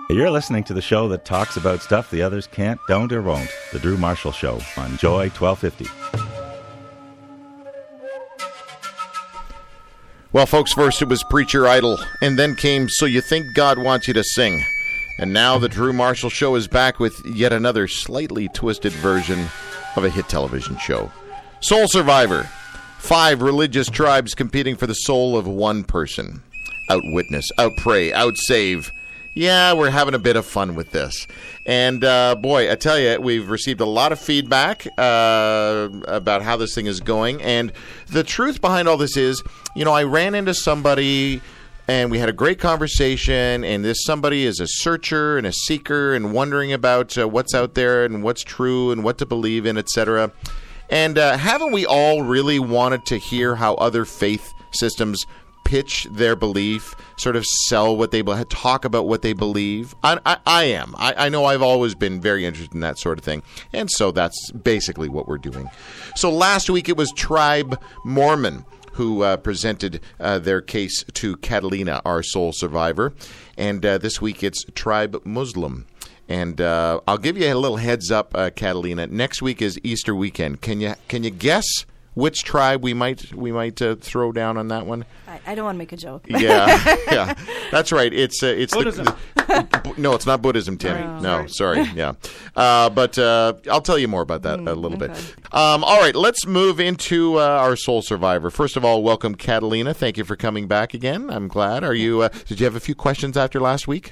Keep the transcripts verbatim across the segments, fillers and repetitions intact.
You're listening to the show that talks about stuff the others can't, don't, or won't. The Drew Marshall Show on Joy twelve fifty. Well, folks, first it was Preacher Idol, and then came So You Think God Wants You to Sing. And now the Drew Marshall Show is back with yet another slightly twisted version of a hit television show. Soul Survivor. Five religious tribes competing for the soul of one person. Outwitness, outpray, outsave. Yeah, we're having a bit of fun with this. And, uh, boy, I tell you, we've received a lot of feedback uh, about how this thing is going. And the truth behind all this is, you know, I ran into somebody and we had a great conversation. And this somebody is a searcher and a seeker and wondering about uh, what's out there and what's true and what to believe in, et cetera. And uh, haven't we all really wanted to hear how other faith systems pitch their belief, sort of sell what they believe, talk about what they believe? I, I, I am. I, I know I've always been very interested in that sort of thing. And so that's basically what we're doing. So last week it was Tribe Mormon who uh, presented uh, their case to Catalina, our soul survivor. And uh, this week it's Tribe Muslim. And uh, I'll give you a little heads up, uh, Catalina. Next week is Easter weekend. Can you can you guess which tribe we might we might uh, throw down on that one? I, I don't want to make a joke. Yeah, yeah, that's right. It's uh, it's Buddhism. The, the, no, it's not Buddhism, Tim. Oh. No, sorry. Yeah, uh, but uh, I'll tell you more about that Mm, a little okay. bit. Um, all right, let's move into uh, our soul survivor. First of all, welcome, Catalina. Thank you for coming back again. I'm glad. Are you? Uh, did you have a few questions after last week?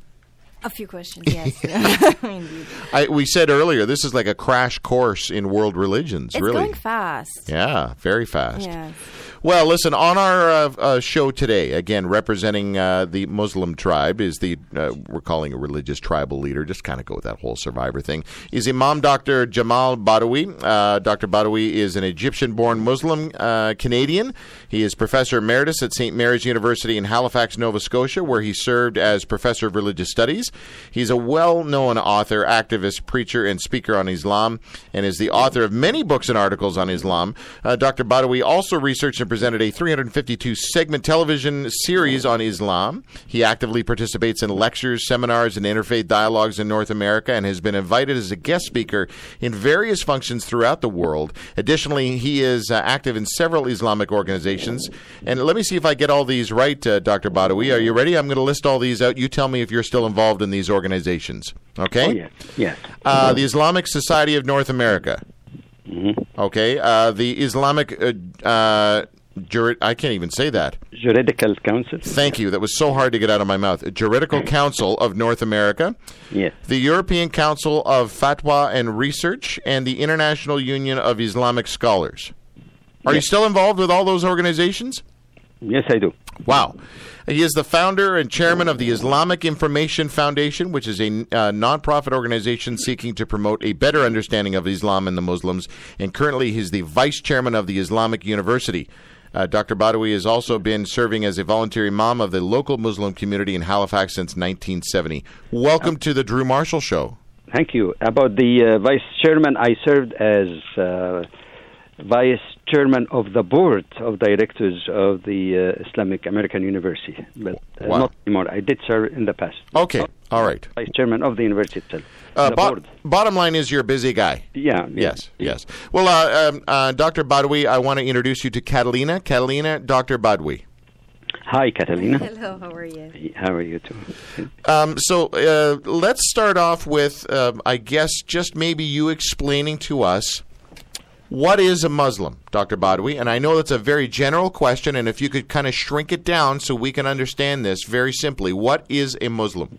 A few questions, yes. Indeed. I, we said earlier, this is like a crash course in world religions, It's really. going fast. Yeah, very fast. Yes. Well, listen, on our uh, uh, show today, again, representing uh, the Muslim tribe, is the, uh, we're calling a religious tribal leader, just kind of go with that whole survivor thing, is Imam Doctor Jamal Badawi. Uh, Doctor Badawi is an Egyptian-born Muslim uh, Canadian. He is Professor Emeritus at Saint Mary's University in Halifax, Nova Scotia, where he served as Professor of Religious Studies. He's a well-known author, activist, preacher, and speaker on Islam, and is the author of many books and articles on Islam. Uh, Doctor Badawi also researched and presented a three hundred fifty-two segment television series on Islam. He actively participates in lectures, seminars, and interfaith dialogues in North America and has been invited as a guest speaker in various functions throughout the world. Additionally, he is uh, active in several Islamic organizations. And let me see if I get all these right, uh, Doctor Badawi. Are you ready? I'm going to list all these out. You tell me if you're still involved in these organizations. Okay? Oh, yes. Yes. Uh, the Islamic Society of North America. Mm-hmm. Okay. Uh, the Islamic... Uh, uh, Jur- I can't even say that. Juridical Council. Thank you. That was so hard to get out of my mouth. Juridical Council of North America. Yes. The European Council of Fatwa and Research, and the International Union of Islamic Scholars. Are Yes. you still involved with all those organizations? Yes, I do. Wow. He is the founder and chairman of the Islamic Information Foundation, which is a uh, nonprofit organization seeking to promote a better understanding of Islam and the Muslims. And currently he's the vice chairman of the Islamic University. Uh, Doctor Badawi has also been serving as a volunteer imam of the local Muslim community in Halifax since nineteen seventy. Welcome to the Drew Marshall Show. Thank you. About the uh, vice chairman, I served as uh, vice chairman of the board of directors of the uh, Islamic American University, but uh, Wow. not anymore. I did serve in the past. Okay, all right. Vice chairman of the university itself. Uh, the bo- board. bottom line is you're a busy guy. Yeah. Yes, yes. Well, uh, um, uh, Doctor Badawi, I want to introduce you to Catalina. Catalina, Doctor Badawi. Hi, Catalina. Hello, how are you? How are you too? Um, so uh, let's start off with, uh, I guess, just maybe you explaining to us what is a Muslim, Doctor Badawi. And I know that's a very general question, and if you could kind of shrink it down so we can understand this very simply. What is a Muslim?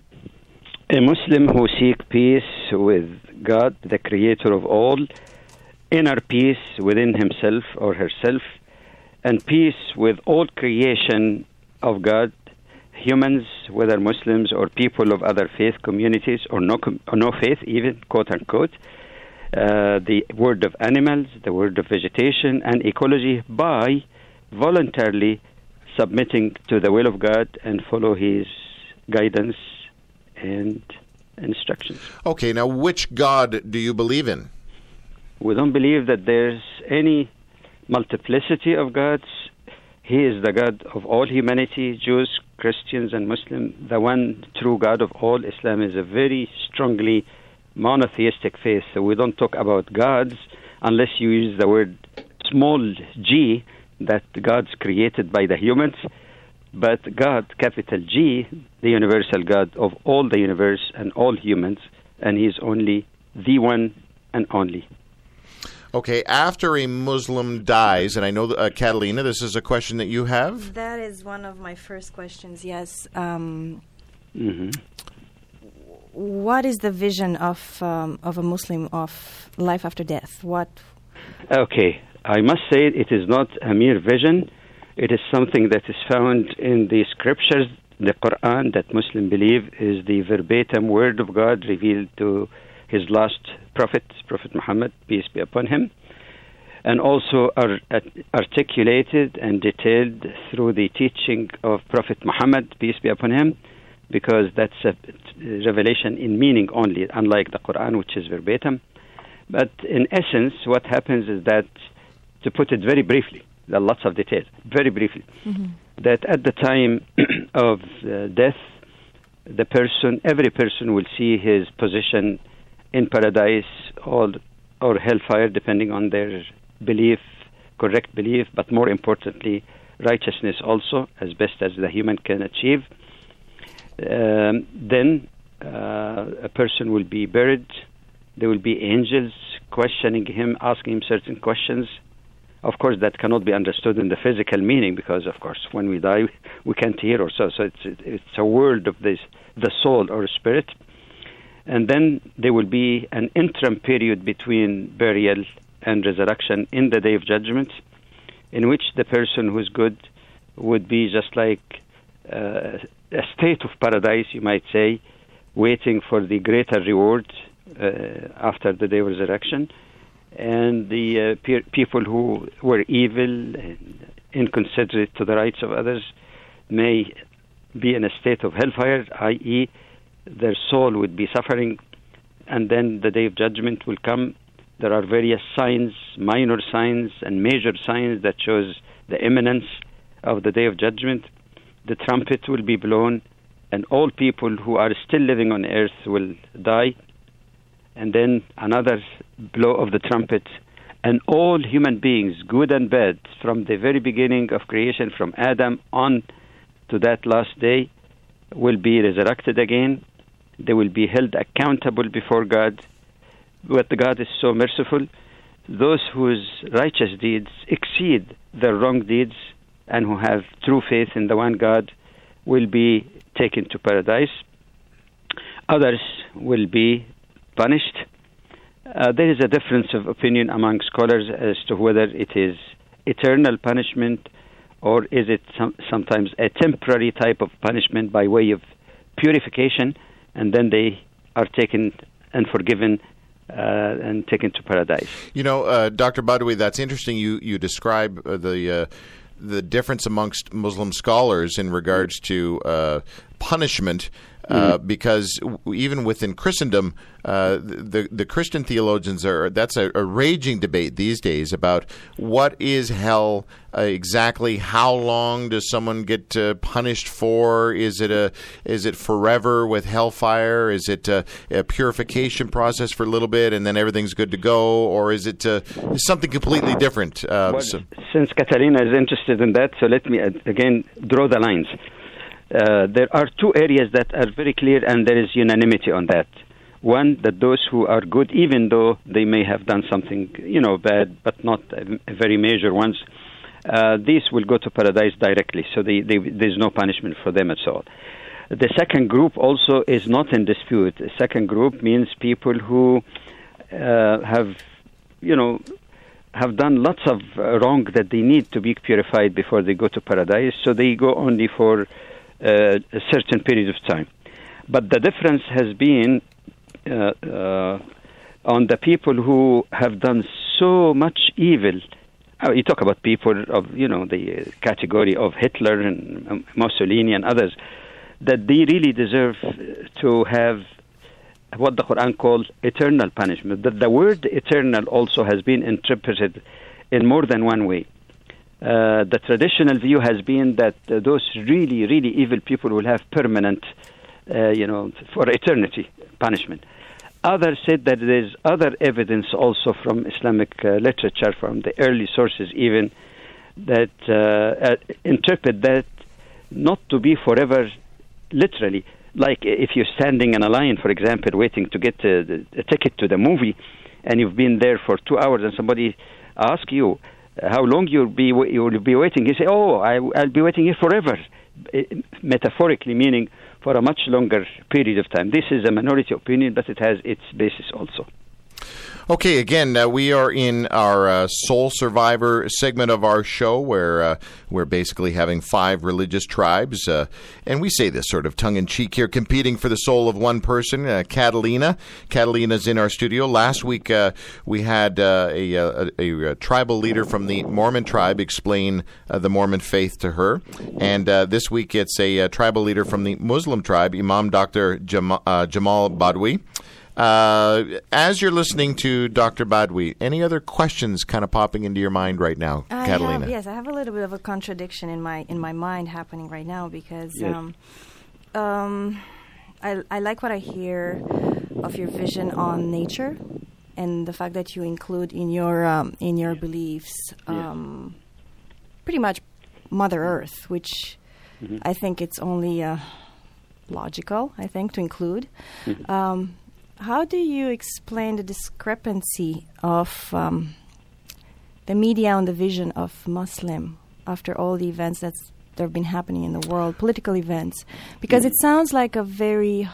A Muslim who seeks peace with God, the creator of all, inner peace within himself or herself, and peace with all creation of God, humans, whether Muslims or people of other faith communities or no, com- or no faith even, quote-unquote, uh, the world of animals, the world of vegetation and ecology by voluntarily submitting to the will of God and follow his guidance and instructions. Okay, now which God do you believe in? We don't believe that there's any multiplicity of gods. He is the God of all humanity, Jews, Christians and Muslims, the one true God of all. Islam is a very strongly monotheistic faith. So we don't talk about gods unless you use the word small g, that God's created by the humans. But God, capital G, the universal God of all the universe and all humans, and He's only the one and only. Okay, after a Muslim dies, and I know, uh, Catalina, this is a question that you have? That is one of my first questions, yes. Um, Mm-hmm. what is the vision of um, of a Muslim of life after death? What? Okay, I must say it is not a mere vision. It is something that is found in the scriptures, the Quran, that Muslims believe is the verbatim word of God revealed to his last prophet, Prophet Muhammad, peace be upon him, and also are articulated and detailed through the teaching of Prophet Muhammad, peace be upon him, because that's a revelation in meaning only, unlike the Quran, which is verbatim. But in essence, what happens is that, to put it very briefly, there are lots of details, very briefly, mm-hmm. that at the time of uh, death, the person, every person will see his position in paradise or, or hellfire, depending on their belief, correct belief, but more importantly, righteousness also, as best as the human can achieve. Um, then uh, a person will be buried. There will be angels questioning him, asking him certain questions. Of course, that cannot be understood in the physical meaning, because, of course, when we die, we can't hear or so. So it's it's a world of this, the soul or spirit. And then there will be an interim period between burial and resurrection in the Day of Judgment, in which the person who's good would be just like uh, a state of paradise, you might say, waiting for the greater reward uh, after the Day of Resurrection. And the uh, pe- people who were evil and inconsiderate to the rights of others may be in a state of hellfire, that is, their soul would be suffering, and then the Day of Judgment will come. There are various signs, minor signs and major signs, that shows the imminence of the Day of Judgment. The trumpet will be blown, and all people who are still living on earth will die. And then another blow of the trumpet, and all human beings, good and bad, from the very beginning of creation, from Adam on to that last day, will be resurrected again. They will be held accountable before God. But God is so merciful. Those whose righteous deeds exceed their wrong deeds and who have true faith in the one God will be taken to paradise. Others will be punished. Uh, there is a difference of opinion among scholars as to whether it is eternal punishment or is it some, sometimes a temporary type of punishment by way of purification, and then they are taken and forgiven uh, and taken to paradise. You know, uh, Doctor Badawi, that's interesting. You you describe uh, the uh, the difference amongst Muslim scholars in regards to uh, punishment. Uh, mm-hmm. Because even within Christendom, uh, the the Christian theologians are that's a, a raging debate these days about what is hell uh, exactly. How long does someone get uh, punished for? Is it a is it forever with hellfire? Is it a, a purification process for a little bit and then everything's good to go, or is it uh, something completely different? Uh, well, so. Since Catalina is interested in that, so let me uh, again draw the lines. Uh, there are two areas that are very clear, and there is unanimity on that. One, that those who are good, even though they may have done something, you know, bad, but not a, a very major ones, uh, these will go to paradise directly. So they, they, there's no punishment for them at all. The second group also is not in dispute. The second group means people who uh, have, you know, have done lots of uh, wrong that they need to be purified before they go to paradise. So they go only for Uh, a certain period of time. But the difference has been uh, uh, on the people who have done so much evil. Uh, you talk about people of, you know, the uh, category of Hitler and um, Mussolini and others, that they really deserve to have what the Quran calls eternal punishment. That the word eternal also has been interpreted in more than one way. Uh, the traditional view has been that uh, those really, really evil people will have permanent, uh, you know, for eternity punishment. Others said that there's other evidence also from Islamic uh, literature, from the early sources even, that uh, uh, interpret that not to be forever literally. Like if you're standing in a line, for example, waiting to get a, a ticket to the movie, and you've been there for two hours, and somebody asks you uh, how long you'll be you'll be waiting, you say, "Oh, I, I'll be waiting here forever," it, metaphorically meaning for a much longer period of time. This is a minority opinion, but it has its basis also. Okay, again, uh, we are in our uh, Soul Survivor segment of our show where uh, we're basically having five religious tribes, uh, and we say this sort of tongue-in-cheek here, competing for the soul of one person, uh, Catalina. Catalina's in our studio. Last week, uh, we had uh, a, a, a, a tribal leader from the Mormon tribe explain uh, the Mormon faith to her, and uh, this week it's a, a tribal leader from the Muslim tribe, Imam Doctor Jam- uh, Jamal Badawi. Uh, as you're listening to Doctor Badawi, any other questions kind of popping into your mind right now, I Catalina? Have, yes, I have a little bit of a contradiction in my in my mind happening right now because Yes. um, um, I I like what I hear of your vision on nature and the fact that you include in your um, in your beliefs um, pretty much Mother Earth, which Mm-hmm. I think it's only uh, logical. I think to include. Mm-hmm. Um, How do you explain the discrepancy of um, the media on the vision of Muslim after all the events that have been happening in the world, political events? Because it sounds like a very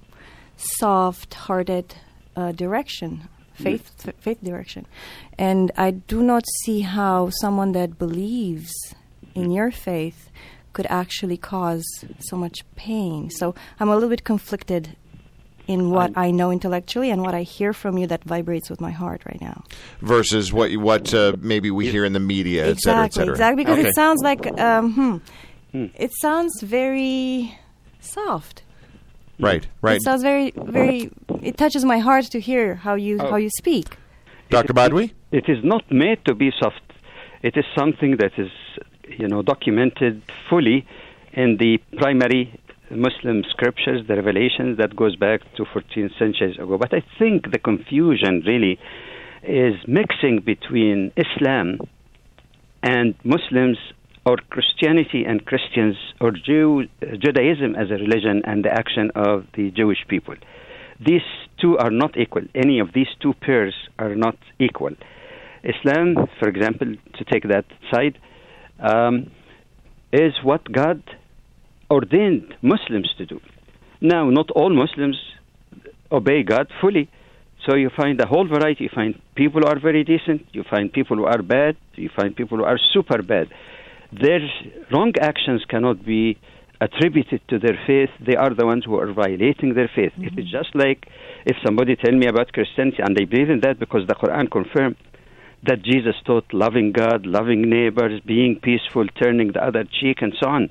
soft-hearted uh, direction, faith f- faith direction. And I do not see how someone that believes in your faith could actually cause so much pain. So I'm a little bit conflicted in what I know intellectually and what I hear from you that vibrates with my heart right now. Versus what what uh, maybe we hear in the media, et cetera, et Exactly, cetera. exactly, because Okay. it sounds like, um, hmm, Hmm. it sounds very soft. Right, right. It sounds very, very, it touches my heart to hear how you Oh. how you speak. Doctor Badawi? It is not made to be soft. It is something that is, you know, documented fully in the primary Muslim scriptures, the revelations that goes back to fourteen centuries ago. But I think the confusion really is mixing between Islam and Muslims, or Christianity and Christians, or Jew, Judaism as a religion and the action of the Jewish people. These two are not equal. Any of these two pairs are not equal. Islam, for example, to take that side, um, is what God ordained Muslims to do. Now, not all Muslims obey God fully. So you find a whole variety. You find people who are very decent. You find people who are bad. You find people who are super bad. Their wrong actions cannot be attributed to their faith. They are the ones who are violating their faith. Mm-hmm. It is just like if somebody tell me about Christianity, and they believe in that because the Quran confirmed that Jesus taught loving God, loving neighbors, being peaceful, turning the other cheek, and so on.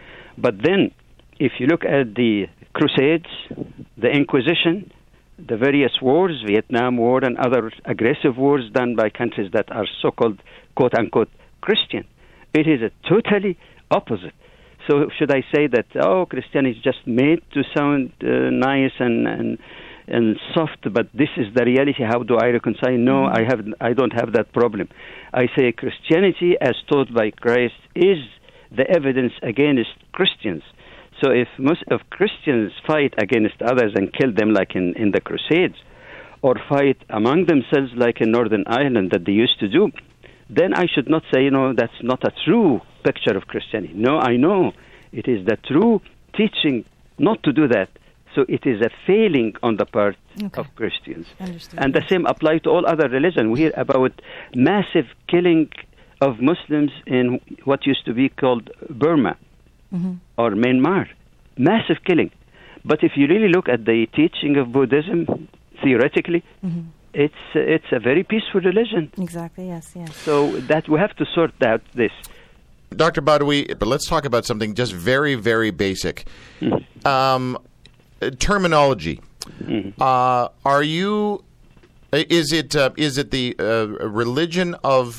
But then, if you look at the Crusades, the Inquisition, the various wars, Vietnam War and other aggressive wars done by countries that are so-called, quote-unquote, Christian, it is a totally opposite. So should I say that, oh, Christianity is just made to sound uh, nice and, and and soft, but this is the reality? How do I reconcile? No, I have, I don't have that problem. I say Christianity, as taught by Christ, is the evidence against Christians. So if most of Christians fight against others and kill them like in, in the Crusades, or fight among themselves like in Northern Ireland that they used to do, then I should not say, you know, that's not a true picture of Christianity. No, I know it is the true teaching not to do that. So it is a failing on the part Okay. of Christians. Understood. And the same applies to all other religions. We hear about massive killing of Muslims in what used to be called Burma Mm-hmm. or Myanmar. Massive killing. But if you really look at the teaching of Buddhism, theoretically, Mm-hmm. it's it's a very peaceful religion. Exactly, yes, yes. So that we have to sort out this. Doctor Badawi, but let's talk about something just very, very basic. Mm-hmm. Um, terminology. Mm-hmm. Uh, are you? Is it? Uh, is it the uh, religion of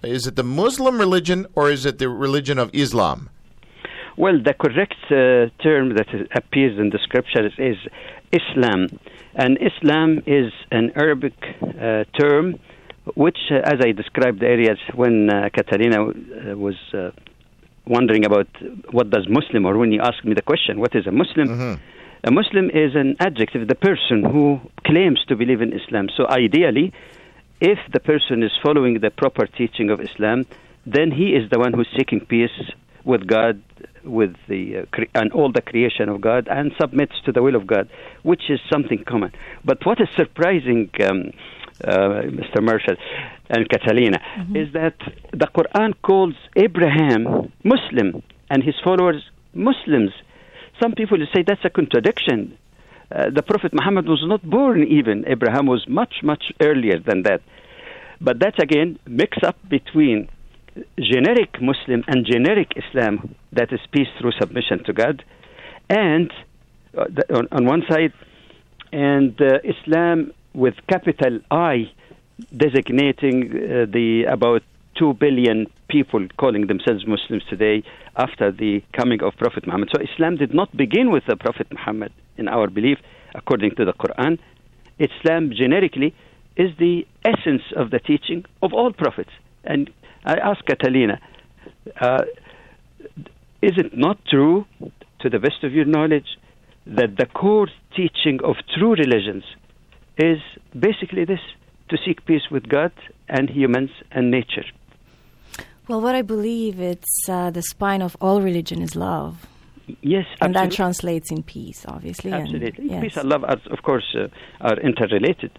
is it the Muslim religion or is it the religion of Islam? Well, the correct uh, term that is, appears in the scriptures is Islam. And Islam is an Arabic uh, term which, uh, as I described the areas when uh, Catalina uh, was uh, wondering about what does Muslim, or when you asked me the question, what is a Muslim? Mm-hmm. A Muslim is an adjective, the person who claims to believe in Islam. So ideally, if the person is following the proper teaching of Islam, then he is the one who's seeking peace with God, with the uh, cre- and all the creation of God, and submits to the will of God, which is something common. But what is surprising, um, uh, Mister Marshall and Catalina, mm-hmm. is that the Quran calls Abraham Muslim and his followers Muslims. Some people say that's a contradiction. Uh, the Prophet Muhammad was not born even. Abraham was much, much earlier than that. But that's, again, mix up between generic Muslim and generic Islam, that is peace through submission to God, and uh, the, on, on one side, and uh, Islam with capital I, designating uh, the about two billion people calling themselves Muslims today after the coming of Prophet Muhammad. So Islam did not begin with the Prophet Muhammad, in our belief, according to the Quran. Islam generically is the essence of the teaching of all prophets. And I ask Catalina, uh, is it not true, to the best of your knowledge, that the core teaching of true religions is basically this, to seek peace with God and humans and nature? Well, what I believe, it's uh, the spine of all religion is love. Yes, and absolutely. that translates in peace, obviously. Absolutely. And, yes. Peace and love, are, of course, uh, are interrelated.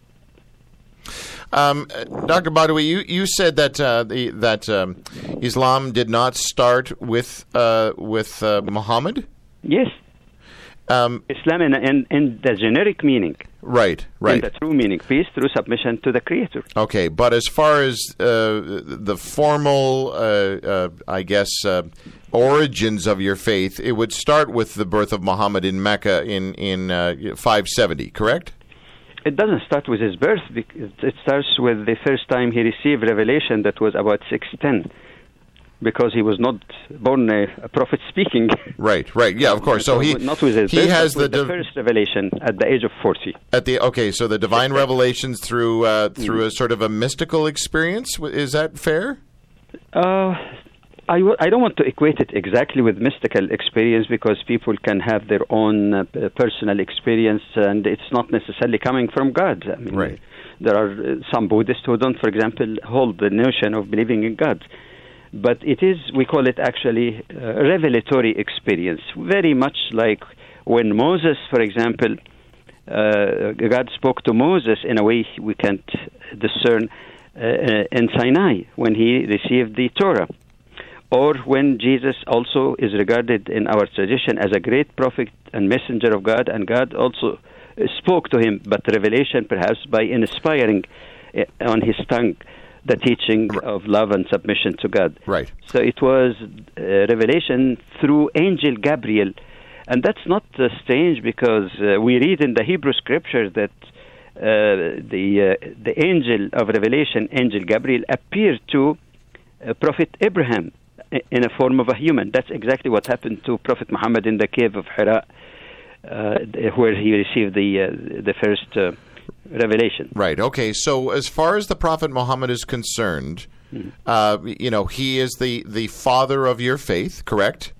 Um, Doctor Badawi, you, you said that uh, the, that um, Islam did not start with uh, with uh, Muhammad? Yes. Um, Islam in, in, in the generic meaning. Right, right. In the true meaning, peace through submission to the Creator. Okay, but as far as uh, the formal, uh, uh, I guess, uh, origins of your faith, it would start with the birth of Muhammad in Mecca in, in uh, five seventy, correct? It doesn't start with his birth. It starts with the first time he received revelation, that was about six ten. Because he was not born a, a prophet speaking. Right, right, yeah, of course. So he not with his he birth, has but with the, the div- first revelation at the age of forty. At the okay, so the divine revelations through uh, through mm. a sort of a mystical experience. Is that fair? Uh, I, w- I don't want to equate it exactly with mystical experience, because people can have their own uh, personal experience, and it's not necessarily coming from God. I mean, right. There are uh, some Buddhists who don't, for example, hold the notion of believing in God. But it is, we call it actually a revelatory experience, very much like when Moses, for example, uh, God spoke to Moses in a way we can't discern uh, in Sinai when he received the Torah. Or when Jesus also is regarded in our tradition as a great prophet and messenger of God, and God also spoke to him, but revelation perhaps by inspiring uh, on his tongue the teaching of love and submission to God. Right. So it was uh, revelation through angel Gabriel. And that's not uh, strange, because uh, we read in the Hebrew scripture that uh, the uh, the angel of revelation, angel Gabriel, appeared to uh, Prophet Abraham in a form of a human. That's exactly what happened to Prophet Muhammad in the cave of Hira, uh, where he received the, uh, the first uh, revelation. Right. Okay. So as far as the Prophet Muhammad is concerned, mm-hmm. uh, you know, he is the, the father of your faith, correct?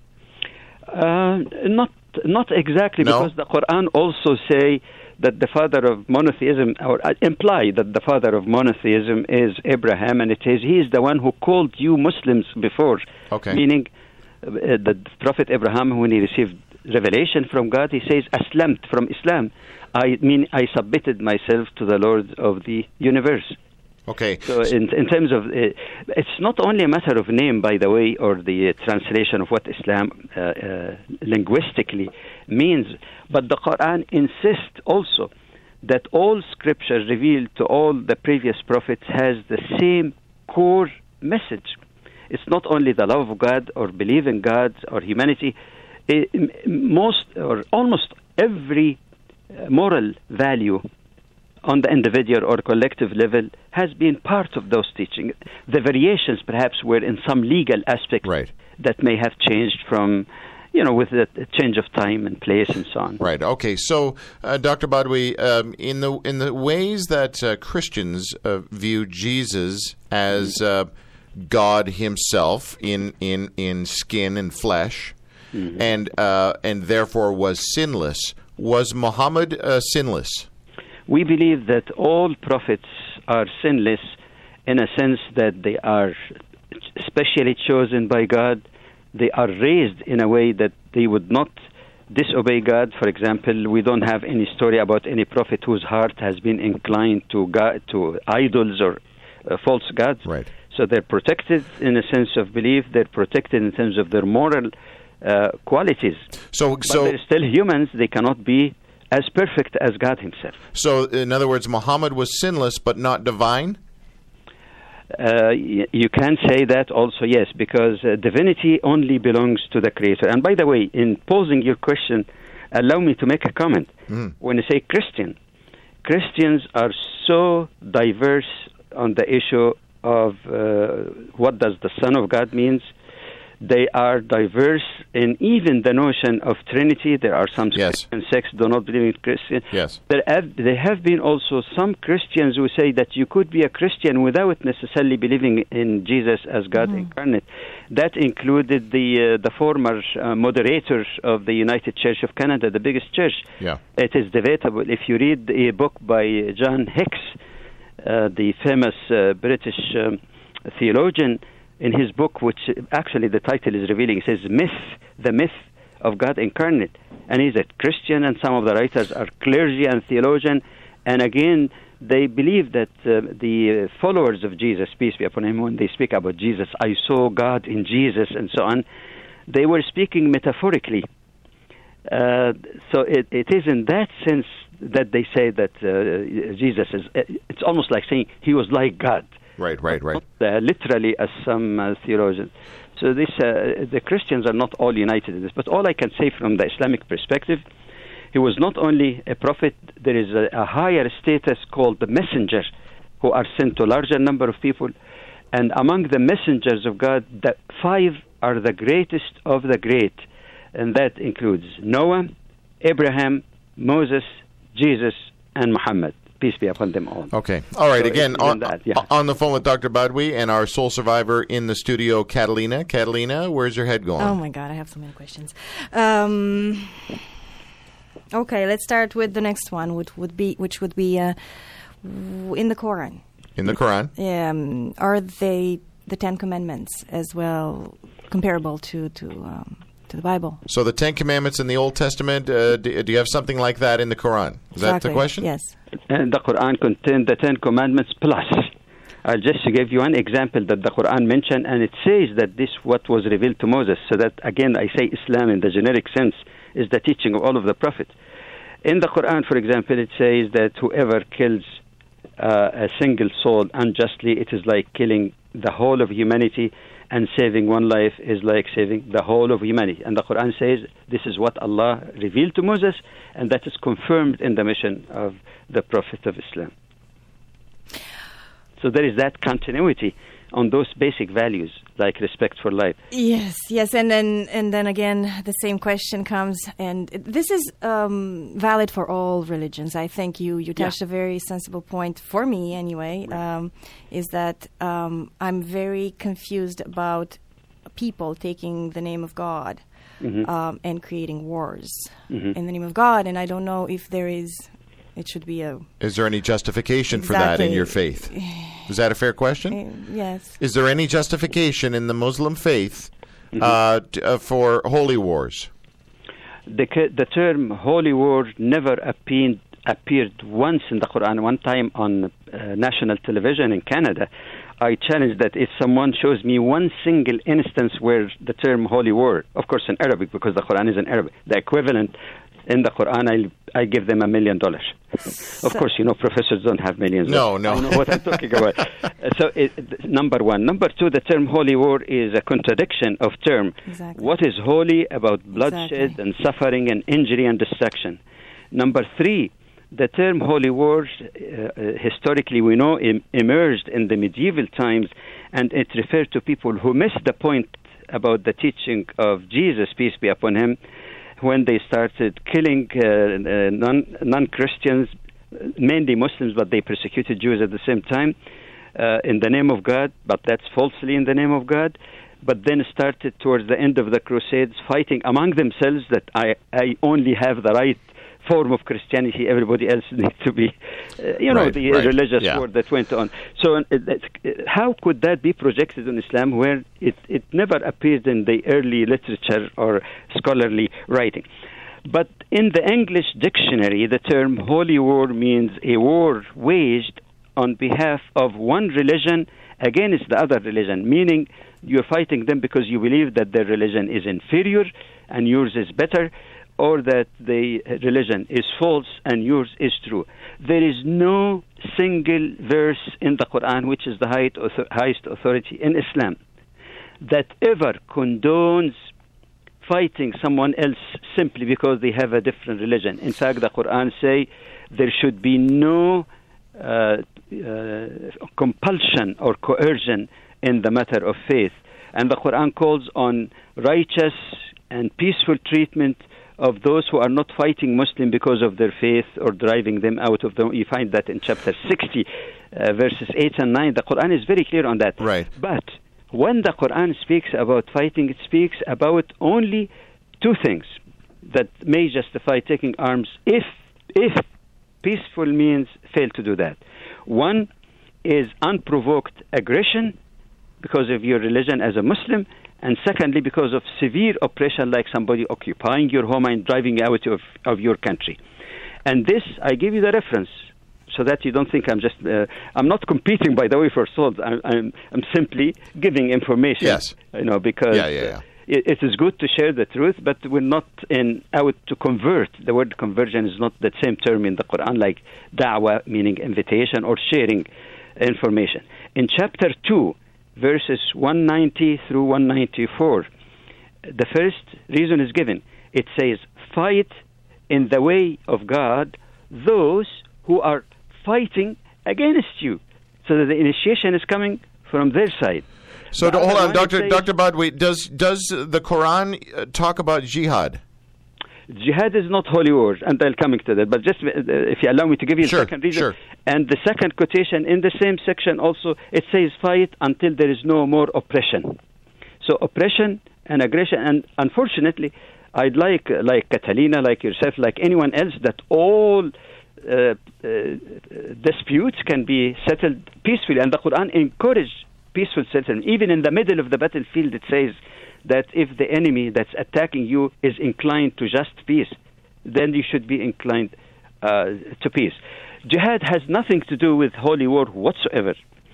Uh, not not exactly, no? because the Quran also say that the father of monotheism, or uh, imply that the father of monotheism is Abraham, and it is he is the one who called you Muslims before. Okay. Meaning uh, that Prophet Abraham, when he received revelation from God, he says, "Aslamt," from Islam. I mean, I submitted myself to the Lord of the universe. Okay. So in, in terms of, uh, it's not only a matter of name, by the way, or the uh, translation of what Islam uh, uh, linguistically means, but the Quran insists also that all scripture revealed to all the previous prophets has the same core message. It's not only the love of God or believe in God or humanity. It, most or almost every moral value on the individual or collective level has been part of those teachings. The variations perhaps were in some legal aspects right. that may have changed from, you know, with the change of time and place and so on. Right. Okay. So, uh, Doctor Badawi, um, in the in the ways that uh, Christians uh, view Jesus as uh, God Himself in in in skin and flesh, mm-hmm. and uh, and therefore was sinless, was Muhammad uh, sinless? We believe that all prophets are sinless in a sense that they are specially chosen by God. They are raised in a way that they would not disobey God. For example, we don't have any story about any prophet whose heart has been inclined to God, to idols or uh, false gods. Right. So they're protected in a sense of belief. They're protected in terms of their moral uh, qualities. So, but so they're still humans. They cannot be as perfect as God Himself. So, in other words, Muhammad was sinless but not divine? Uh, y- you can say that also, yes, because uh, divinity only belongs to the Creator. And by the way, in posing your question, allow me to make a comment. Mm. When you say Christian, Christians are so diverse on the issue of uh, what does the Son of God means. They are diverse in even the notion of Trinity. There are some yes. Christian sects do not believe in Christian. Yes. There have, there have been also some Christians who say that you could be a Christian without necessarily believing in Jesus as God mm. incarnate. That included the uh, the former uh, moderator of the United Church of Canada, the biggest church. Yeah. It is debatable. If you read a book by John Hicks, uh, the famous uh, British um, theologian, in his book, which actually the title is revealing, it says Myth, the Myth of God Incarnate. And he's a Christian, and some of the writers are clergy and theologian. And again, they believe that uh, the followers of Jesus, peace be upon him, when they speak about Jesus, I saw God in Jesus, and so on, they were speaking metaphorically. Uh, so it, it is in that sense that they say that uh, Jesus is, it's almost like saying he was like God. Right, right, right. Not, uh, literally, as some uh, theologians. So this, uh, the Christians are not all united in this. But all I can say from the Islamic perspective, he was not only a prophet. There is a, a higher status called the messenger, who are sent to a larger number of people. And among the messengers of God, the five are the greatest of the great. And that includes Noah, Abraham, Moses, Jesus, and Muhammad. Peace be upon them all. Okay. All right. So Again, on, that, yeah. on the phone with Doctor Badawi and our soul survivor in the studio, Catalina. Catalina, where's your head going? Oh, my God. I have so many questions. Um, okay. Let's start with the next one, which would be, which would be uh, in the Quran. In the Quran? Um, are they the Ten Commandments as well comparable to... to um, to the Bible. So the Ten Commandments in the Old Testament, uh, do, do you have something like that in the Quran? Is exactly. that the question? Yes. And the Quran contains the Ten Commandments plus. I'll just give you one example that the Quran mentioned, and it says that this what was revealed to Moses. So that, again, I say Islam in the generic sense is the teaching of all of the prophets. In the Quran, for example, it says that whoever kills uh, a single soul unjustly, it is like killing the whole of humanity, and saving one life is like saving the whole of humanity. And the Quran says this is what Allah revealed to Moses, and that is confirmed in the mission of the Prophet of Islam. So there is that continuity on those basic values, like respect for life. Yes, yes, and then and then again, the same question comes, and this is um, valid for all religions. I think you, you touched yeah. a very sensible point, for me anyway, right. um, is that um, I'm very confused about people taking the name of God mm-hmm. um, and creating wars mm-hmm. in the name of God, and I don't know if there is... It should be a... Is there any justification exactly. for that in your faith? Is that a fair question? Uh, yes. Is there any justification in the Muslim faith mm-hmm. uh, t- uh, for holy wars? The, the term holy war never appeared, appeared once in the Quran. One time on uh, national television in Canada, I challenged that if someone shows me one single instance where the term holy war, of course in Arabic, because the Quran is in Arabic, the equivalent in the Quran, I I give them a million dollars. Of course, you know, professors don't have millions. No, no. I know what I'm talking about. So, it, number one. Number two, the term holy war is a contradiction of term. Exactly. What is holy about bloodshed exactly. and suffering and injury and destruction? Number three, The term holy war, uh, historically we know, em- emerged in the medieval times, and it referred to people who missed the point about the teaching of Jesus, peace be upon him, when they started killing uh, uh, non- non-Christians, mainly Muslims, but they persecuted Jews at the same time, uh, in the name of God, but that's falsely in the name of God. But then started towards the end of the Crusades fighting among themselves that I, I only have the right form of Christianity, everybody else needs to be, uh, you know, right, the right. religious yeah. war that went on. So uh, that's, uh, how could that be projected in Islam where it, it never appeared in the early literature or scholarly writing? But in the English dictionary, the term holy war means a war waged on behalf of one religion against the other religion, meaning you're fighting them because you believe that their religion is inferior and yours is better, or that the religion is false and yours is true. There is no single verse in the Quran, which is the highest authority in Islam, that ever condones fighting someone else simply because they have a different religion. In fact, the Quran say there should be no uh, uh, compulsion or coercion in the matter of faith. And the Quran calls on righteous and peaceful treatment of those who are not fighting Muslim because of their faith or driving them out of them. You find that in chapter sixty, uh, verses eight and nine. The Quran is very clear on that. Right. But when the Quran speaks about fighting, it speaks about only two things that may justify taking arms if, if peaceful means fail to do that. One is unprovoked aggression because of your religion as a Muslim, and secondly, because of severe oppression, like somebody occupying your home and driving you out of, of your country. And this, I give you the reference, so that you don't think I'm just, uh, I'm not competing, by the way, for swords. I'm, I'm, I'm simply giving information. Yes. You know, because yeah, yeah, yeah. Uh, it, it is good to share the truth, but we're not in out to convert. The word conversion is not the same term in the Quran, like da'wah, meaning invitation, or sharing information. In chapter two, verses one ninety through one ninety-four, the first reason is given. It says, fight in the way of God those who are fighting against you. So that the initiation is coming from their side. So The hold other on, one Doctor says- Doctor Badwi, does does the Quran uh, talk about jihad? Jihad is not holy war, and I'll come to that. But just uh, if you allow me to give you Sure, the second reason. sure. And the second quotation in the same section also, it says fight until there is no more oppression. So oppression and aggression, and unfortunately, I'd like, like Catalina, like yourself, like anyone else, that all uh, uh, disputes can be settled peacefully. And the Quran encourages peaceful settlement. Even in the middle of the battlefield, it says that if the enemy that's attacking you is inclined to just peace, then you should be inclined uh, to peace. Jihad has nothing to do with holy war whatsoever.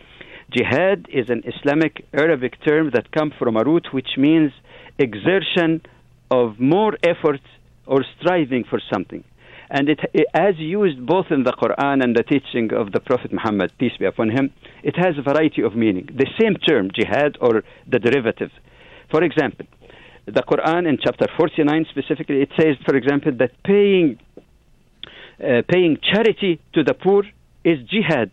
Jihad is an Islamic Arabic term that comes from a root which means exertion of more effort or striving for something. And it, it, as used both in the Quran and the teaching of the Prophet Muhammad, peace be upon him, it has a variety of meaning. The same term, jihad, or the derivative. For example, the Quran in chapter forty-nine specifically, it says, for example, that paying uh, paying charity to the poor is jihad.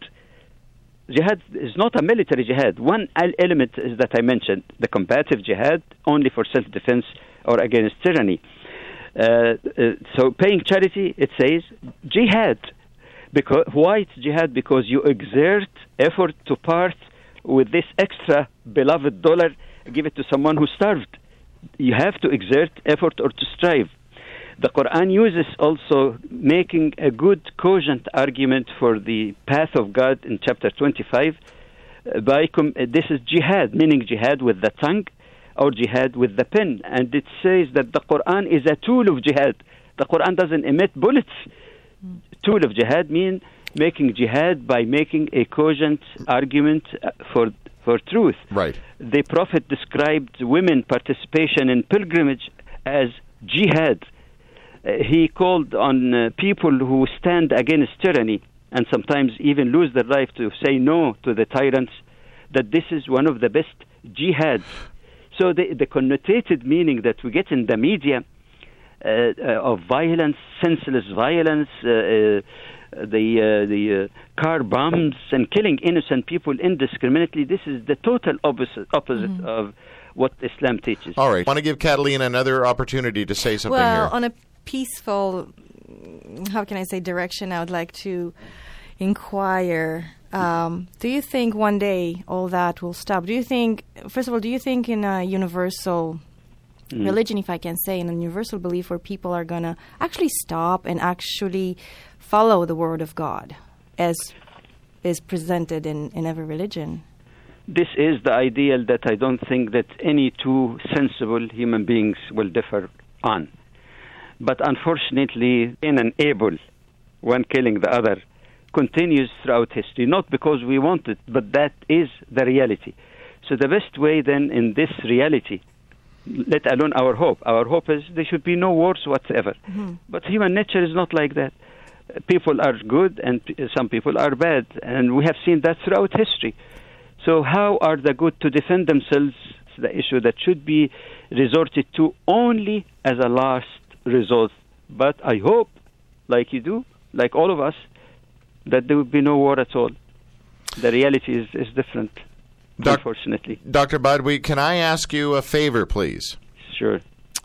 Jihad is not a military jihad. One element is that I mentioned, the combative jihad, only for self-defense or against tyranny. Uh, uh, so paying charity, it says jihad. Because why it's jihad? Because you exert effort to part with this extra beloved dollar, give it to someone who starved. You have to exert effort or to strive. The Quran uses also making a good cogent argument for the path of God in chapter twenty-five. Uh, by com- uh, this is jihad, meaning jihad with the tongue or jihad with the pen. And it says that the Quran is a tool of jihad. The Quran doesn't emit bullets. Mm. Tool of jihad means making jihad by making a cogent argument for for truth. Right. The Prophet described women participation in pilgrimage as jihad. Uh, he called on uh, people who stand against tyranny and sometimes even lose their life to say no to the tyrants, that this is one of the best jihads. So the, the connotated meaning that we get in the media uh, of violence, senseless violence, uh, uh, the uh, the uh, car bombs and killing innocent people indiscriminately. This is the total opposite opposite mm-hmm. of what Islam teaches. All right. I want to give Catalina another opportunity to say something well, here. On a peaceful, how can I say, direction, I would like to inquire, um, do you think one day all that will stop? Do you think, first of all, do you think in a universal mm. religion, if I can say, in a universal belief where people are going to actually stop and actually follow the word of God as is presented in, in every religion? This is the ideal that I don't think that any two sensible human beings will differ on. But unfortunately, in an able, one killing the other, continues throughout history, not because we want it, but that is the reality. So the best way then in this reality, let alone our hope, our hope is there should be no wars whatsoever. Mm-hmm. But human nature is not like that. People are good and some people are bad, and we have seen that throughout history. So how are the good to defend themselves? It's the issue that should be resorted to only as a last resort. But I hope, like you do, like all of us, that there will be no war at all. The reality is, is different, Doc- unfortunately. Doctor Badwi, can I ask you a favor, please? Sure.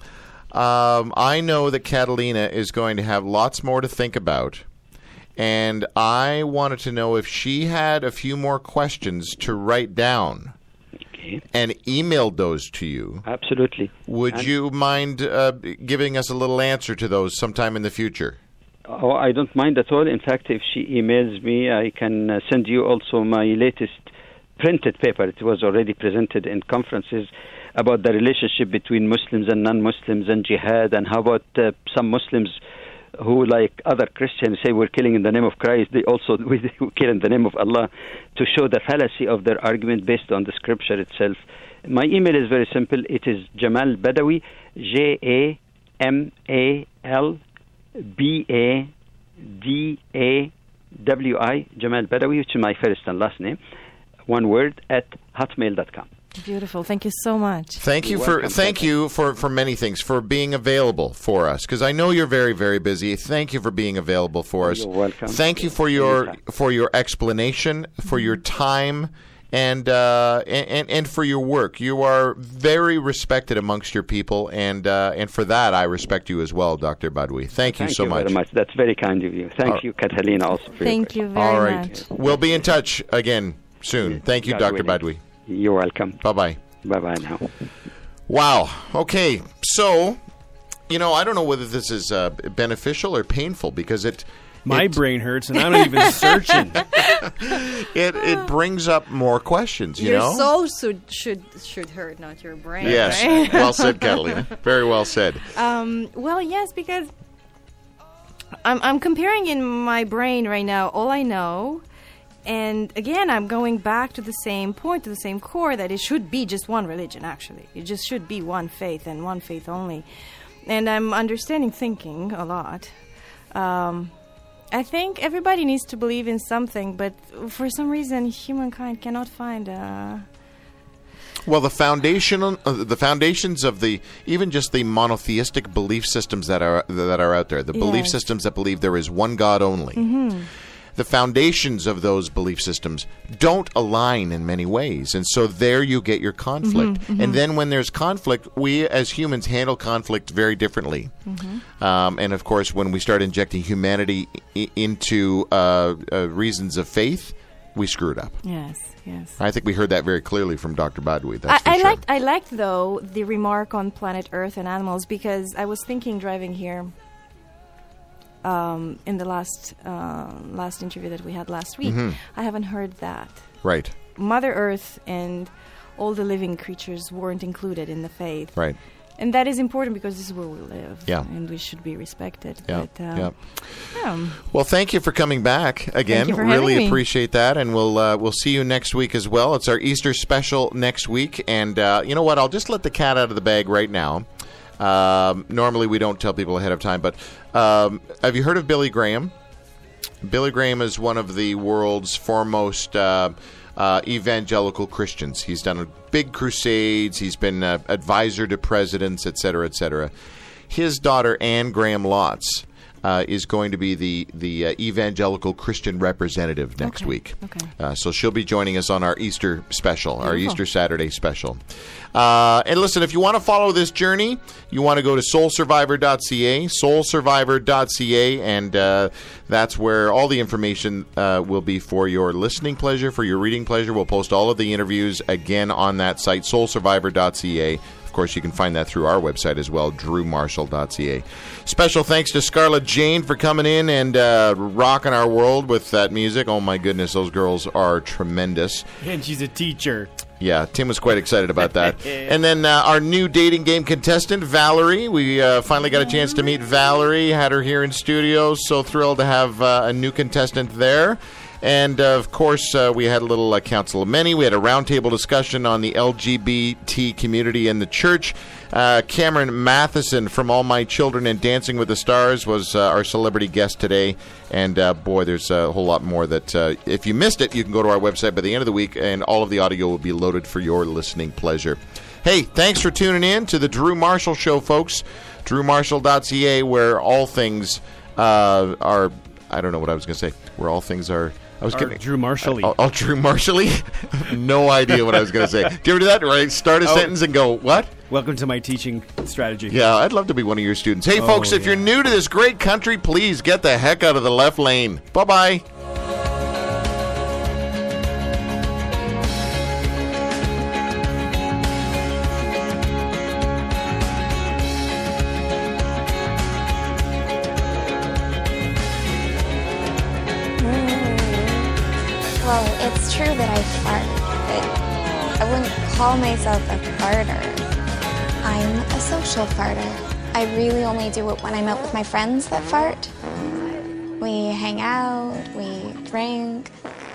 Um, I know that Catalina is going to have lots more to think about. And I wanted to know if she had a few more questions to write down okay. and emailed those to you. Absolutely. Would and you mind uh, giving us a little answer to those sometime in the future? Oh, I don't mind at all. In fact, if she emails me, I can uh, send you also my latest printed paper. It was already presented in conferences about the relationship between Muslims and non-Muslims and jihad, and how about uh, some Muslims who, like other Christians, say we're killing in the name of Christ. They also we kill in the name of Allah, to show the fallacy of their argument based on the scripture itself. My email is very simple. It is Jamal Badawi, J A M A L B A D A W I, Jamal Badawi, which is my first and last name, one word, at hotmail dot com. Beautiful. Thank you so much. Thank you you're for welcome. thank you for, for many things, for being available for us, because I know you're very, very busy. Thank you for being available for us. You're welcome. Thank you for your Anytime. for your explanation, for your time, and uh, and and for your work. You are very respected amongst your people, and uh, and for that I respect you as well, Doctor Badwi. Thank you Thank so you much. very much. That's very kind of you. Thank All you, Catalina, also for Thank your you very All right. much. We'll be in touch again soon. Thank you, God Doctor willing. Badwi. You're welcome. Bye-bye. Bye-bye now. Wow. Okay. So, you know, I don't know whether this is uh, beneficial or painful, because it... My it, brain hurts, and I'm not even searching. it it brings up more questions, you your know? soul should, should should hurt, not your brain. Yes. Right? Well said, Catalina. Very well said. Um, well, yes, because I'm I'm comparing in my brain right now all I know, and again I'm going back to the same point, to the same core, that it should be just one religion. Actually, it just should be one faith and one faith only. And I'm understanding, thinking a lot. Um, I think everybody needs to believe in something, but for some reason, humankind cannot find a... Well, the foundation, uh, the foundations of the, even just the monotheistic belief systems that are that are out there, the yes. belief systems that believe there is one God only, mm-hmm. the foundations of those belief systems don't align in many ways, and so there you get your conflict. Mm-hmm, mm-hmm. And then when there's conflict, we as humans handle conflict very differently. Mm-hmm. Um, and of course, when we start injecting humanity I- into uh, uh, reasons of faith, we screw it up. Yes. Yes. I think we heard that very clearly from Doctor Badwi. That's I, for I sure. liked, I liked, though, the remark on planet Earth and animals, because I was thinking driving here um, in the last uh, last interview that we had last week. Mm-hmm. I haven't heard that. Right. Mother Earth and all the living creatures weren't included in the faith. Right. And that is important because this is where we live. Yeah. And we should be respected. Yeah. But, uh, yeah. yeah. Well, thank you for coming back again. Thank you for really having me. appreciate that. And we'll uh, we'll see you next week as well. It's our Easter special next week. And uh, you know what? I'll just let the cat out of the bag right now. Um, normally we don't tell people ahead of time. But um, have you heard of Billy Graham? Billy Graham is one of the world's foremost uh, uh, evangelical Christians. He's done big crusades. He's been uh, advisor to presidents, et cetera, et cetera. his daughter, Anne Graham Lotz, Uh, is going to be the the uh, evangelical Christian representative next Okay. week. Okay. Uh, so she'll be joining us on our Easter special, our Beautiful. Easter Saturday special. Uh, and listen, if you want to follow this journey, you want to go to soul survivor dot c a, soul survivor dot c a, and uh, that's where all the information uh, will be for your listening pleasure, for your reading pleasure. We'll post all of the interviews again on that site, soul survivor dot c a. Of course, you can find that through our website as well, drew marshall dot c a. Special thanks to Scarlett Jane for coming in and uh, rocking our world with that music. Oh, my goodness, those girls are tremendous. And she's a teacher. Yeah, Tim was quite excited about that. And then uh, our new dating game contestant, Valerie. We uh, finally got a chance to meet Valerie, had her here in studio. So thrilled to have uh, a new contestant there. And, uh, of course, uh, we had a little uh, Council of Many. We had a roundtable discussion on the L G B T community in the church. Uh, Cameron Matheson from All My Children and Dancing with the Stars was uh, our celebrity guest today. And, uh, boy, there's a whole lot more that, uh, if you missed it, you can go to our website by the end of the week, and all of the audio will be loaded for your listening pleasure. Hey, thanks for tuning in to the Drew Marshall Show, folks. drew marshall dot c a, where all things uh, are, I don't know what I was going to say, where all things are... I was Or getting Drew Marshall-y. I'll, I'll Drew Marshall-y. No idea what I was going to say. Do you ever do that? Right? Start a Oh. sentence and go, what? Welcome to my teaching strategy. Yeah, I'd love to be one of your students. Hey, Oh, folks, if yeah. you're new to this great country, please get the heck out of the left lane. Bye-bye. Well, it's true that I fart, but I wouldn't call myself a farter. I'm a social farter. I really only do it when I'm out with my friends that fart. We hang out, we drink,